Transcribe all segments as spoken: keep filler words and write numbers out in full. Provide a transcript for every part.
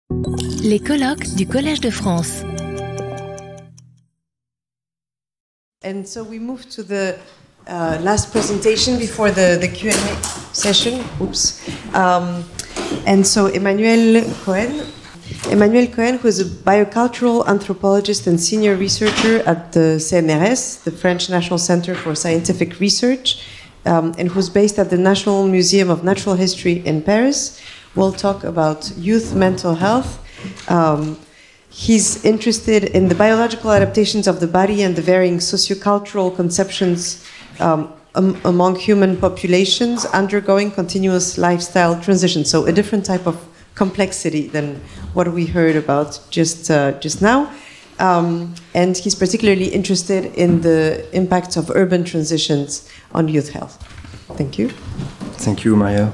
Les colloques du Collège de France. And so we move to the uh, last presentation before the, the Q and A session. Oops. Um, and so Emmanuel Cohen, Emmanuel Cohen, who is a biocultural anthropologist and senior researcher at the C N R S, the French National Center for Scientific Research, um, and who's based at the National Museum of Natural History in Paris, will talk about youth mental health. Um, He's interested in the biological adaptations of the body and the varying sociocultural conceptions um, um, among human populations undergoing continuous lifestyle transition. So a different type of complexity than what we heard about just uh, just now. Um, and he's particularly interested in the impacts of urban transitions on youth health. Thank you. Thank you, Maria.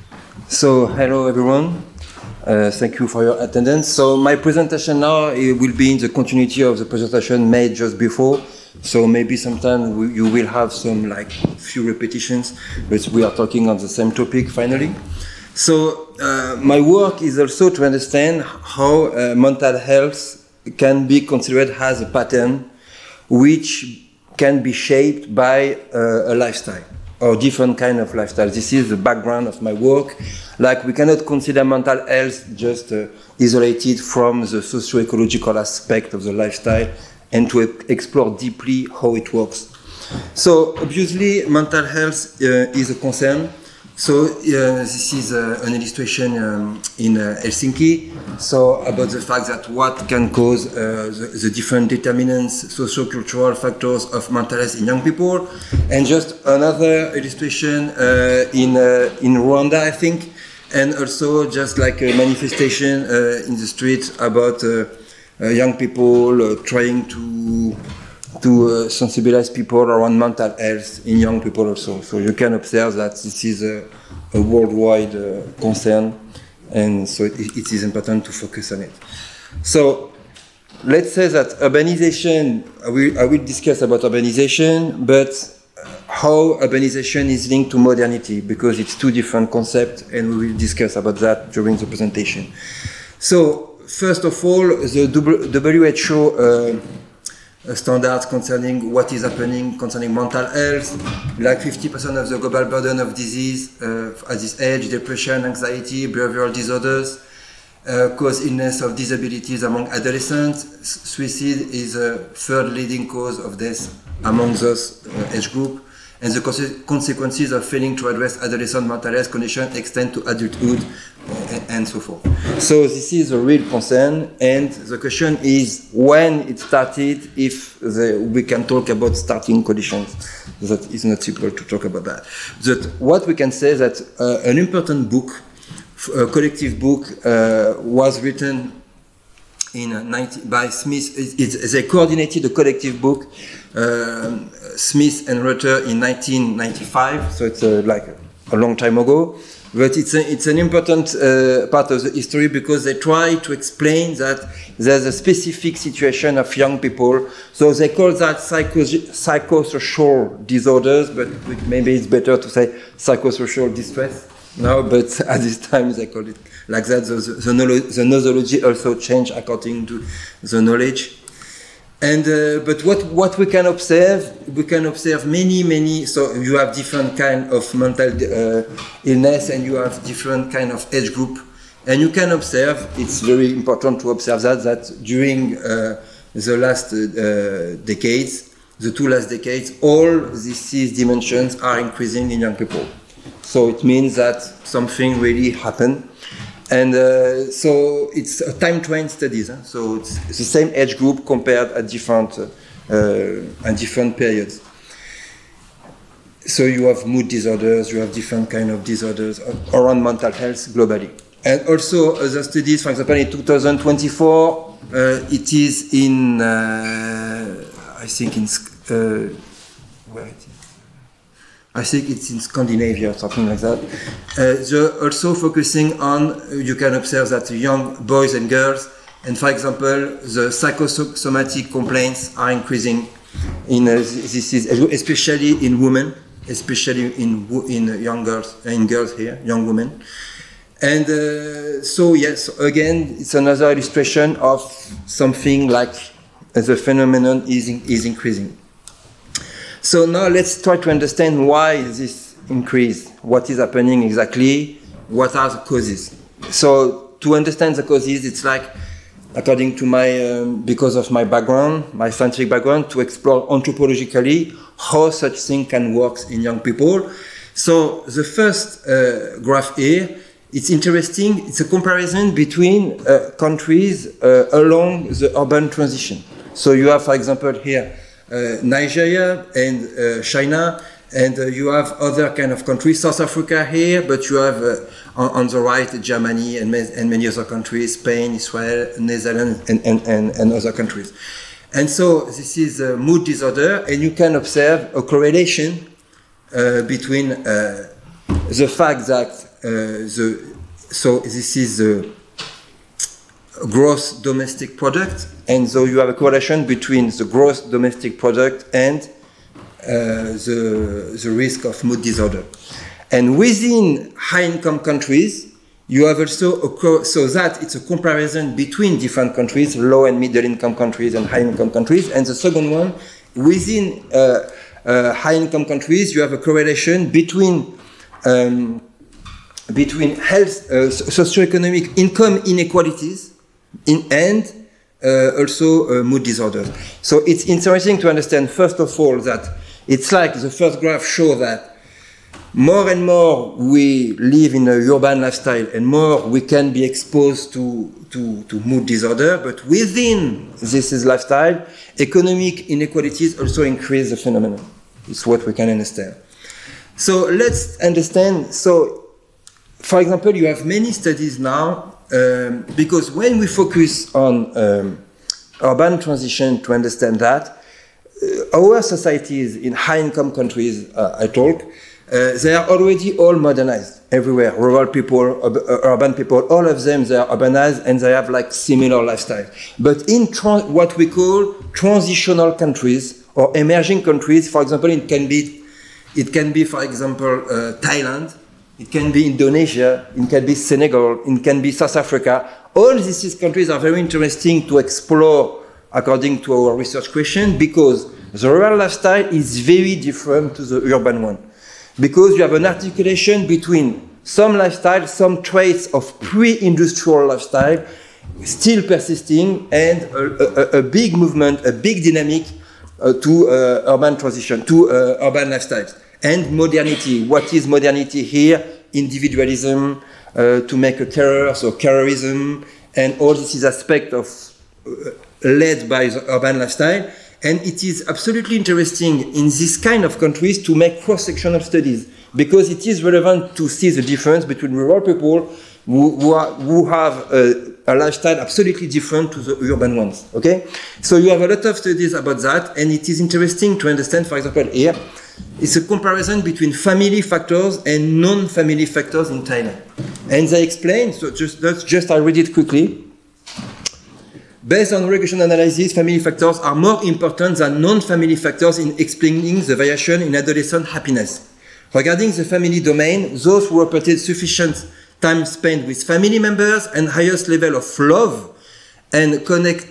So, hello everyone. Uh, thank you for your attendance. So my presentation now it will be in the continuity of the presentation made just before. So maybe sometime we, you will have some like few repetitions, but we are talking on the same topic finally. So uh, my work is also to understand how uh, mental health can be considered as a pattern which can be shaped by uh, a lifestyle or different kind of lifestyle. This is the background of my work. Like, we cannot consider mental health just uh, isolated from the socio-ecological aspect of the lifestyle and to e- explore deeply how it works. So, obviously, mental health uh, is a concern. So, uh, this is uh, an illustration um, in uh, Helsinki. So, about the fact that what can cause uh, the, the different determinants, socio-cultural factors of mental health in young people. And just another illustration uh, in, uh, in Rwanda, I think. And also just like a manifestation uh, in the street about uh, uh, young people uh, trying to to uh, sensibilize people around mental health in young people also. So you can observe that this is a, a worldwide uh, concern, and so it, it is important to focus on it. So let's say that urbanization, I will, I will discuss about urbanization, but how urbanization is linked to modernity, because it's two different concepts, and we will discuss about that during the presentation. So, first of all, the W H O uh, standards concerning what is happening concerning mental health, like fifty percent of the global burden of disease uh, at this age, depression, anxiety, behavioral disorders, uh, cause illness of disabilities among adolescents. Suicide is the third leading cause of death among those uh, age group. And the conse- consequences of failing to address adolescent mental health conditions extend to adulthood uh, and so forth. So this is a real concern, and the question is when it started, if the, we can talk about starting conditions. That is not simple to talk about that. That what we can say is that uh, an important book, a collective book, uh, was written in uh, ninety, by Smith. It, it, they coordinated a collective book, uh, Smith and Rutter, in nineteen ninety-five, so it's uh, like a, a long time ago. But it's, a, it's an important uh, part of the history, because they try to explain that there's a specific situation of young people. So they call that psycho- psychosocial disorders, but maybe it's better to say psychosocial distress now, but at this time they call it like that. The, the, the nosology also changed according to the knowledge. And uh, but what, what we can observe, we can observe many, many, so you have different kind of mental uh, illness, and you have different kind of age group. And you can observe, it's very important to observe that, that during uh, the last uh, decades, the two last decades, all these dimensions are increasing in young people. So it means that something really happened. And uh, so it's a time train studies. Huh? So it's, it's the same age group compared at different uh, uh, at different periods. So you have mood disorders, you have different kind of disorders around mental health globally. And also other studies, for example, in two thousand twenty-four, uh, it is in, uh, I think in, uh, where it is? I think it's in Scandinavia or something like that. Uh, they're also focusing on, you can observe that young boys and girls, and for example, the psychosomatic complaints are increasing in uh, this is especially in women, especially in in young girls, in girls here, young women. And uh, so, yes, again, it's another illustration of something like uh, the phenomenon is, in, is increasing. So now let's try to understand why this increase, what is happening exactly, what are the causes. So to understand the causes, it's like, according to my, um, because of my background, my scientific background, to explore anthropologically how such thing can work in young people. So the first uh, graph here, it's interesting, it's a comparison between uh, countries uh, along the urban transition. So you have, for example, here, uh, Nigeria and uh, China, and uh, you have other kind of countries, South Africa here, but you have uh, on, on the right Germany and, and many other countries, Spain, Israel, Netherlands, and, and, and, and other countries. And so this is a mood disorder, and you can observe a correlation uh, between uh, the fact that uh, the so this is the gross domestic product, and so you have a correlation between the gross domestic product and Uh, the, the risk of mood disorder. And within high-income countries, you have also, a co so that it's a comparison between different countries, low and middle-income countries and high-income countries. And the second one, within uh, uh, high-income countries, you have a correlation between um, between health, uh, socioeconomic income inequalities in, and uh, also uh, mood disorders. So it's interesting to understand, first of all, that it's like the first graph shows that more and more we live in a urban lifestyle and more we can be exposed to, to, to mood disorder, but within this is lifestyle, economic inequalities also increase the phenomenon. It's what we can understand. So let's understand, so for example, you have many studies now, um, because when we focus on um, urban transition to understand that, Uh, our societies in high-income countries, uh, I talk, uh, they are already all modernized everywhere. Rural people, ur uh, urban people, all of them, they are urbanized and they have like similar lifestyle. But in what we call transitional countries or emerging countries, for example, it can be, it can be, for example, uh, Thailand, it can be Indonesia, it can be Senegal, it can be South Africa. All these countries are very interesting to explore according to our research question, because the rural lifestyle is very different to the urban one. Because you have an articulation between some lifestyle, some traits of pre-industrial lifestyle still persisting, and a, a, a big movement, a big dynamic uh, to uh, urban transition, to uh, urban lifestyles. And modernity. What is modernity here? Individualism, uh, to make a career, so careerism, and all this is aspect of uh, led by the urban lifestyle. And it is absolutely interesting in this kind of countries to make cross-sectional studies, because it is relevant to see the difference between rural people who, who, are, who have a, a lifestyle absolutely different to the urban ones, okay? So you have a lot of studies about that, and it is interesting to understand, for example, here, it's a comparison between family factors and non-family factors in Thailand. And they explain, so just, that's just I read it quickly. Based on regression analysis, family factors are more important than non-family factors in explaining the variation in adolescent happiness. Regarding the family domain, those who reported sufficient time spent with family members and highest level of love and connect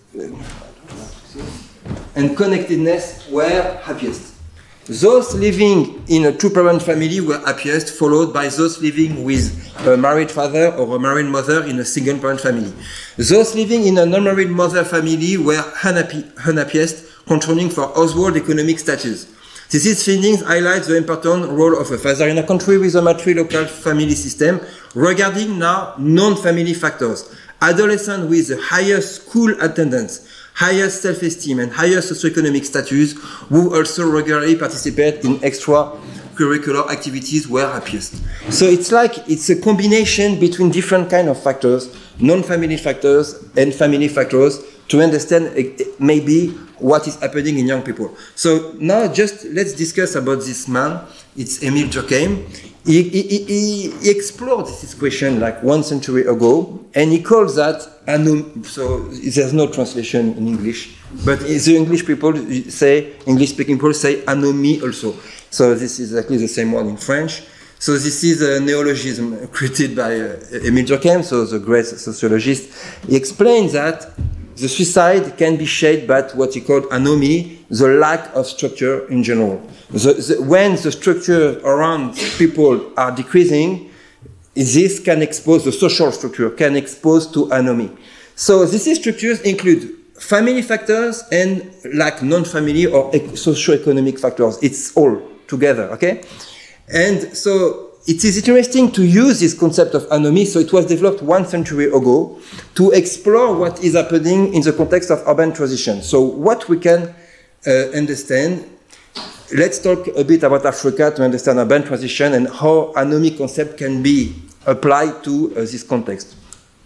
and connectedness were happiest. Those living in a two-parent family were happiest, followed by those living with a married father or a married mother in a single-parent family. Those living in a non-married mother family were unhappy, unhappiest, controlling for household economic status. These findings highlight the important role of a father in a country with a matrilocal family system. Regarding now non-family factors, adolescents with the highest school attendance, highest self-esteem and highest socioeconomic status, who also regularly participate in extracurricular activities, were happiest. So it's like it's a combination between different kind of factors, non-family factors and family factors, to understand maybe what is happening in young people. So now just let's discuss about this man. It's Emile Durkheim. He, he, he, he explored this question like one century ago, and he calls that anom. So there's no translation in English, but the English people say, English-speaking people say anomie also. So this is exactly the same one in French. So this is a neologism created by uh, Emile Durkheim, so the great sociologist. He explains that the suicide can be shaped by what he called anomie, the lack of structure in general. The, the, when the structure around people are decreasing, this can expose, the social structure can expose to anomie. So these structures include family factors and like non-family or socio-economic factors. It's all together, okay? And so it is interesting to use this concept of anomie. So it was developed one century ago to explore what is happening in the context of urban transition. So what we can uh, understand, let's talk a bit about Africa to understand urban transition and how anomie concept can be applied to uh, this context.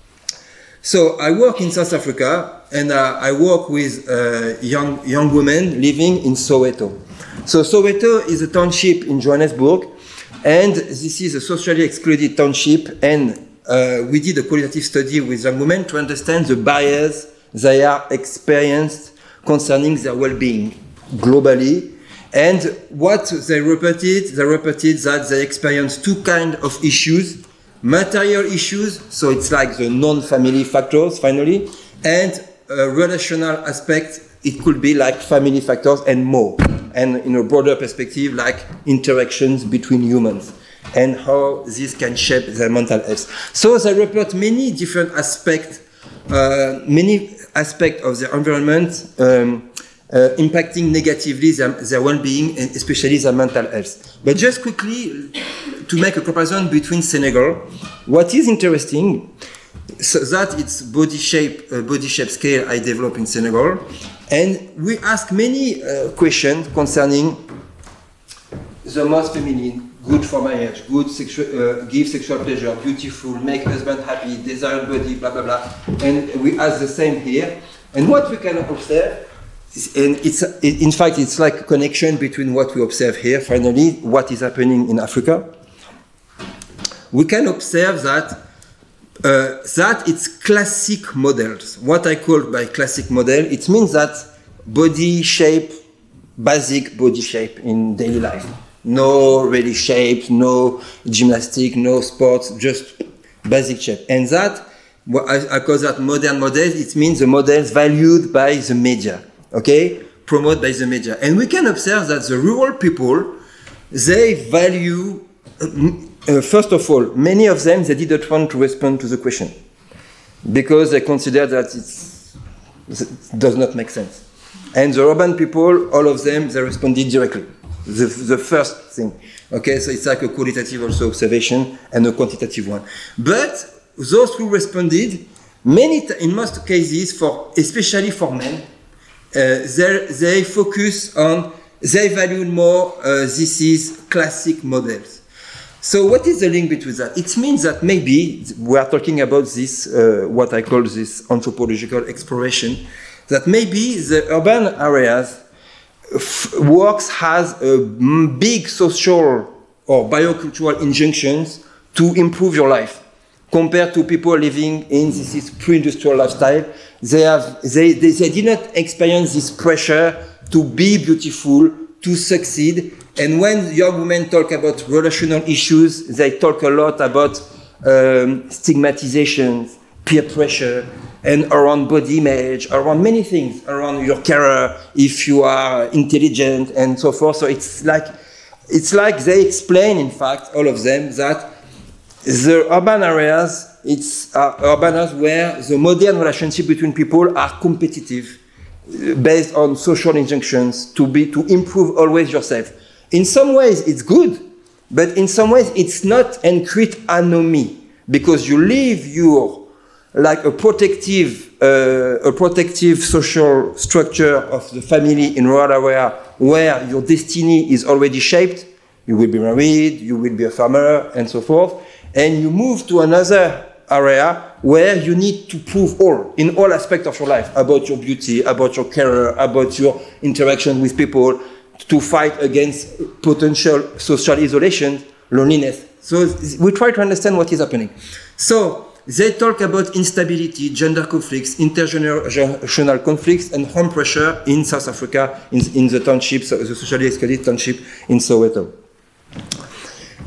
So I work in South Africa, and uh, I work with uh, young, young women living in Soweto. So Soweto is a township in Johannesburg, and this is a socially excluded township, and uh, we did a qualitative study with young women to understand the barriers they are experienced concerning their well-being globally. And what they reported, they reported that they experienced two kinds of issues: material issues, so it's like the non-family factors, finally, and a relational aspect, it could be like family factors and more. And in a broader perspective, like interactions between humans and how this can shape their mental health. So they report many different aspects, uh, many aspects of their environment um, uh, impacting negatively their, their well-being and especially their mental health. But just quickly, to make a comparison between Senegal, what is interesting, so that it's body shape, uh, body shape scale I developed in Senegal, and we ask many uh, questions concerning the most feminine, good for marriage, good sexual, uh, give sexual pleasure, beautiful, make husband happy, desired body, blah blah blah, and we ask the same here. And what we can observe, is, and it's in fact it's like a connection between what we observe here, finally, what is happening in Africa. We can observe that uh, that it's classic models. What I call by classic model, it means that body shape, basic body shape in daily life. No really shape, no gymnastic, no sports, just basic shape. And that, what I, I call that modern models, it means the models valued by the media, okay? Promoted by the media. And we can observe that the rural people, they value uh, Uh, first of all, many of them, they didn't want to respond to the question because they consider that it's, it does not make sense. And the urban people, all of them, they responded directly. The, the first thing. Okay, so it's like a qualitative also observation and a quantitative one. But those who responded, many t- in most cases, for especially for men, uh, they, they focus on, they value more, uh, this is classic models. So what is the link between that? It means that maybe we are talking about this, uh, what I call this anthropological exploration, that maybe the urban areas f- works has a m- big social or biocultural injunctions to improve your life compared to people living in this is pre-industrial lifestyle. They have, they, they, they did not experience this pressure to be beautiful, to succeed. And when young women talk about relational issues, they talk a lot about um, stigmatizations, peer pressure, and around body image, around many things, around your career, if you are intelligent, and so forth. So it's like, it's like they explain, in fact, all of them, that the urban areas, it's uh, urban areas where the modern relationship between people are competitive, based on social injunctions to be to improve always yourself. In some ways, it's good, but in some ways, it's not, and create anomie because you live your like a protective, uh, a protective social structure of the family in rural area where your destiny is already shaped. You will be married, you will be a farmer, and so forth, and you move to another area where you need to prove all, in all aspects of your life, about your beauty, about your career, about your interaction with people, to fight against potential social isolation, loneliness. So we try to understand what is happening. So they talk about instability, gender conflicts, intergenerational conflicts, and home pressure in South Africa, in, in the townships, the socially excluded township in Soweto.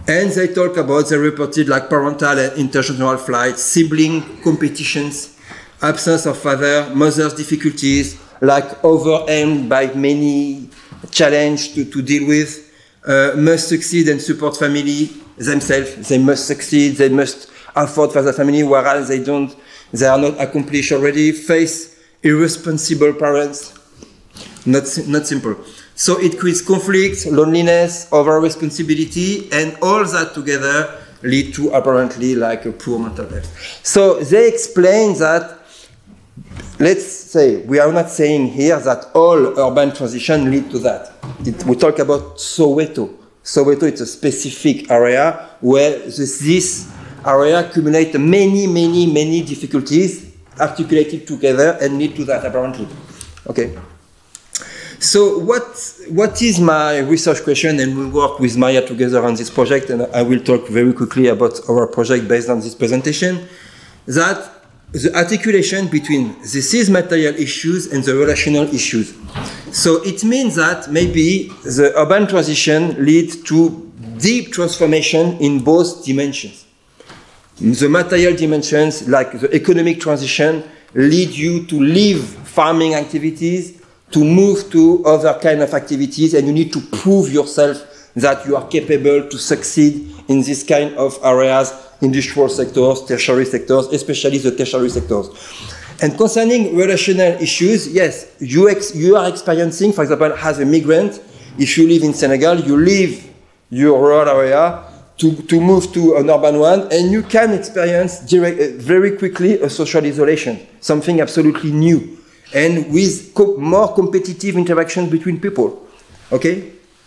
And they talk about, they reported like parental and intergenerational flight, sibling competitions, absence of father, mother's difficulties, like overwhelmed by many challenges to, to deal with, uh, must succeed and support family themselves. They must succeed, they must afford for the family, whereas they don't, they are not accomplished already, face irresponsible parents, not, not simple. So it creates conflict, loneliness, over-responsibility, and all that together lead to apparently like a poor mental health. So they explain that, let's say, we are not saying here that all urban transition lead to that. It, we talk about Soweto. Soweto is a specific area where this, this area accumulates many, many, many difficulties articulated together and lead to that apparently. Okay. So what, what is my research question, and we work with Maria together on this project, and I will talk very quickly about our project based on this presentation, that the articulation between the cis material issues and the relational issues. So it means that maybe the urban transition leads to deep transformation in both dimensions. The material dimensions, like the economic transition, lead you to leave farming activities, to move to other kind of activities, and you need to prove yourself that you are capable to succeed in this kind of areas, industrial sectors, tertiary sectors, especially the tertiary sectors. And concerning relational issues, yes, you, ex you are experiencing, for example, as a migrant, if you live in Senegal, you leave your rural area to, to move to an urban one, and you can experience direct, uh, very quickly a social isolation, something absolutely new, and with co more competitive interaction between people, okay?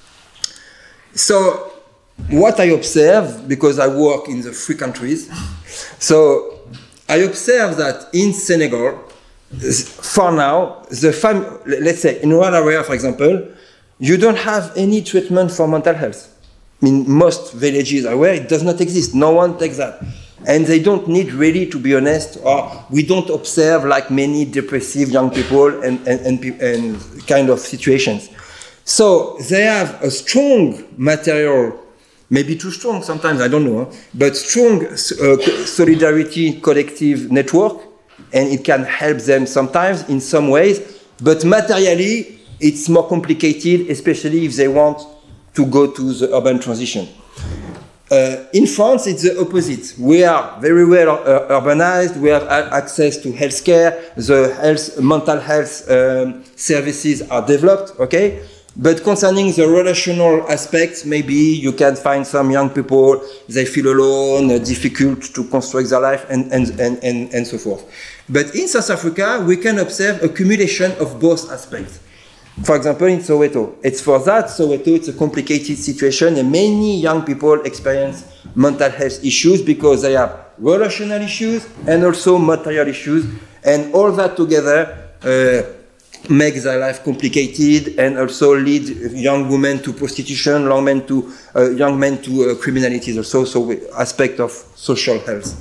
So, what I observe, because I work in the three countries, so I observe that in Senegal, for now, the fam let's say in rural area, for example, you don't have any treatment for mental health. In most villages where it does not exist, no one takes that. And they don't need really, to be honest, or we don't observe like many depressive young people and, and, and, and kind of situations. So they have a strong material, maybe too strong sometimes, I don't know, but strong uh, solidarity collective network, and it can help them sometimes in some ways, but materially it's more complicated, especially if they want to go to the urban transition. Uh, in France, it's the opposite. We are very well uh, urbanized, we have access to healthcare, the health, mental health um, services are developed, okay? But concerning the relational aspects, maybe you can find some young people, they feel alone, uh, difficult to construct their life, and, and, and, and, and so forth. But in South Africa, we can observe accumulation of both aspects. For example, in Soweto, it's for that Soweto, it's a complicated situation, and many young people experience mental health issues because they have relational issues and also material issues, and all that together uh, makes their life complicated and also lead young women to prostitution, young men to uh, young men to uh, criminality, also so aspect of social health.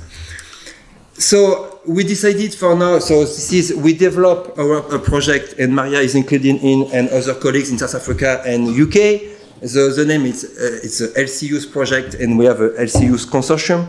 So we decided for now, so this is, we develop our a project, and Maria is included in, and other colleagues in South Africa and U K. The, the name is, uh, it's a L C U's project, and we have a L C U's consortium.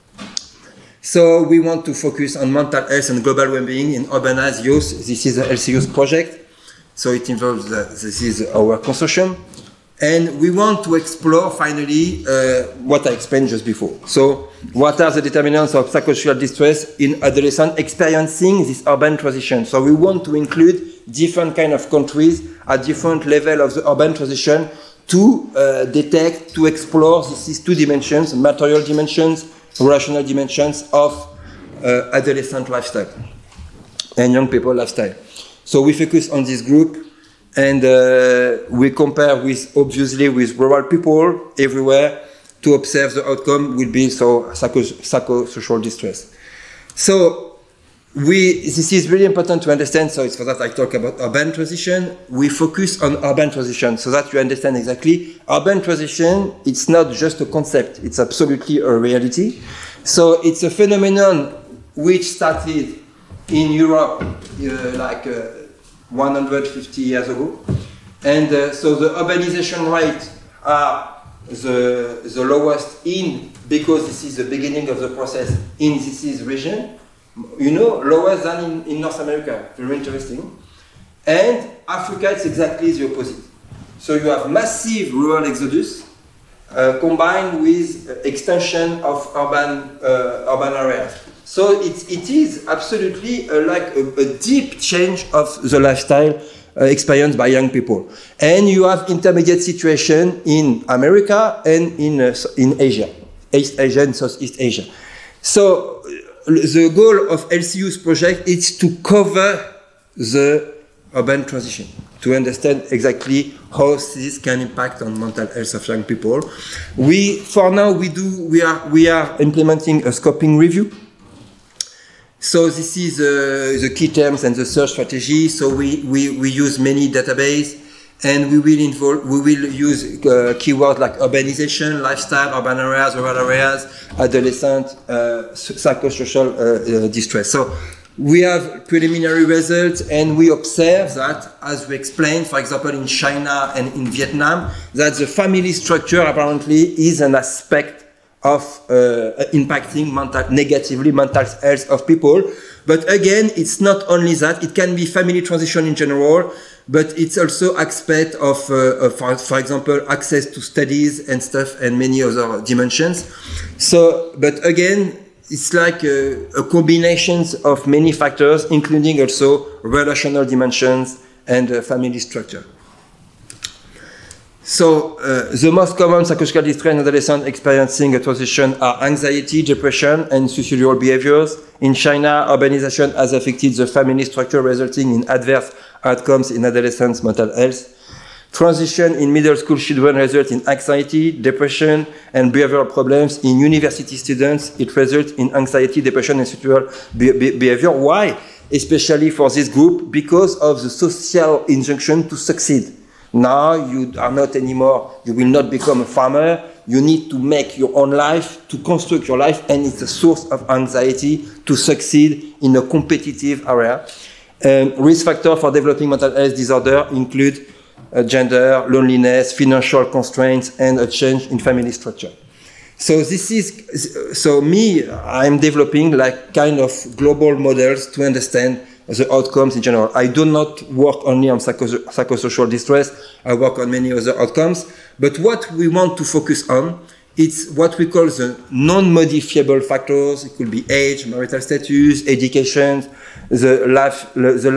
So we want to focus on mental health and global well-being in urbanized youth. This is the L C U's project. So it involves, uh, this is our consortium. And we want to explore, finally, uh, what I explained just before. So, what are the determinants of psychosocial distress in adolescents experiencing this urban transition? So, we want to include different kind of countries at different level of the urban transition to uh, detect, to explore these two dimensions, material dimensions, relational dimensions of uh, adolescent lifestyle and young people lifestyle. So, we focus on this group. And uh, we compare with, obviously, with rural people everywhere to observe the outcome will be so psycho psychosocial distress. So we, this is really important to understand. So it's for that I talk about urban transition. We focus on urban transition so that you understand exactly. Urban transition, it's not just a concept. It's absolutely a reality. So it's a phenomenon which started in Europe uh, like uh, one hundred fifty years ago, and uh, so the urbanization rate are the, the lowest in, because this is the beginning of the process in this is region, you know, lower than in, in North America. Very interesting. And Africa, it's exactly the opposite. So you have massive rural exodus uh, combined with uh, extension of urban, uh, urban areas. So it, it is absolutely uh, like a, a deep change of the lifestyle uh, experienced by young people. And you have intermediate situation in America and in, uh, in Asia, East Asia and Southeast Asia. So uh, the goal of L C U's project is to cover the urban transition, to understand exactly how this can impact on mental health of young people. We, for now, we do, we are, we are implementing a scoping review. So this is uh, the key terms and the search strategy. So we, we, we use many databases, and we will involve, we will use uh, keywords like urbanization, lifestyle, urban areas, rural areas, adolescent, uh, psychosocial uh, uh, distress. So we have preliminary results, and we observe that, as we explained, for example, in China and in Vietnam, that the family structure apparently is an aspect of uh, impacting mental, negatively mental health of people. But again, it's not only that, it can be family transition in general, but it's also aspect of, uh, of for, for example, access to studies and stuff, and many other dimensions. So, but again, it's like a, a combination of many factors, including also relational dimensions and uh, family structure. So, uh, the most common psychosocial distress in adolescents experiencing a transition are anxiety, depression, and suicidal behaviors. In China, urbanization has affected the family structure, resulting in adverse outcomes in adolescents' mental health. Transition in middle school children results in anxiety, depression, and behavioral problems. In university students, it results in anxiety, depression, and suicidal be be behavior. Why? Especially for this group, because of the social injunction to succeed. Now you are not anymore, you will not become a farmer, you need to make your own life, to construct your life, and it's a source of anxiety to succeed in a competitive area. Um, risk factors for developing mental health disorder include uh, gender, loneliness, financial constraints, and a change in family structure. So this is, so me, I'm developing like kind of global models to understand the outcomes in general. I do not work only on psycho psychosocial distress, I work on many other outcomes, but what we want to focus on, it's what we call the non-modifiable factors. It could be age, marital status, education, the life, the, the,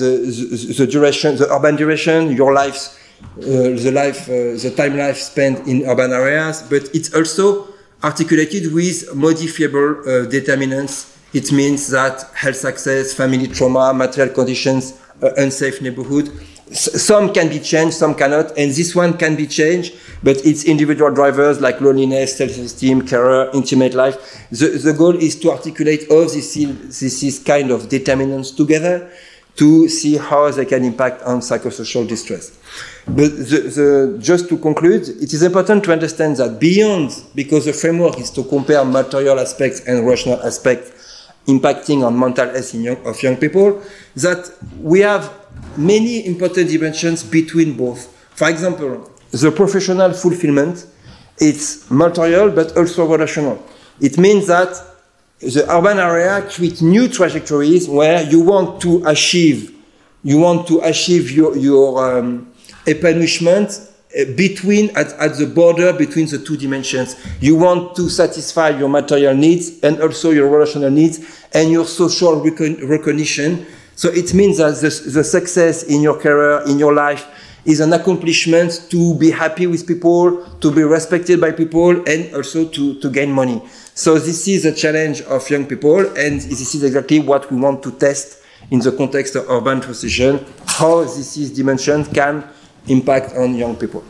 the, the duration, the urban duration, your life, uh, the life, uh, the time life spent in urban areas, but it's also articulated with modifiable uh, determinants. It means that health access, family trauma, material conditions, uh, unsafe neighborhood. S some can be changed, some cannot, and this one can be changed, but it's individual drivers like loneliness, self-esteem, career, intimate life. The, the goal is to articulate all these, these kind of determinants together to see how they can impact on psychosocial distress. But the, the, just to conclude, it is important to understand that beyond, because the framework is to compare material aspects and rational aspects impacting on mental health in young, of young people, that we have many important dimensions between both. For example, the professional fulfillment, it's material but also relational. It means that the urban area creates new trajectories where you want to achieve, you want to achieve your, your um, epanouishment between, at, at the border between the two dimensions. You want to satisfy your material needs and also your relational needs and your social recon recognition. So it means that the, the success in your career, in your life, is an accomplishment to be happy with people, to be respected by people, and also to, to gain money. So this is a challenge of young people, and this is exactly what we want to test in the context of urban transition, how this is dimension can impact on young people.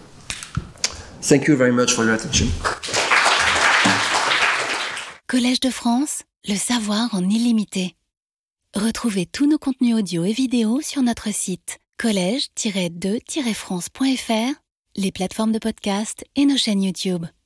Thank you very much for your attention. Collège de France, le savoir en illimité. Retrouvez tous nos contenus audio et vidéo sur notre site collège tiret de tiret france point f r, les plateformes de podcast et nos chaînes YouTube.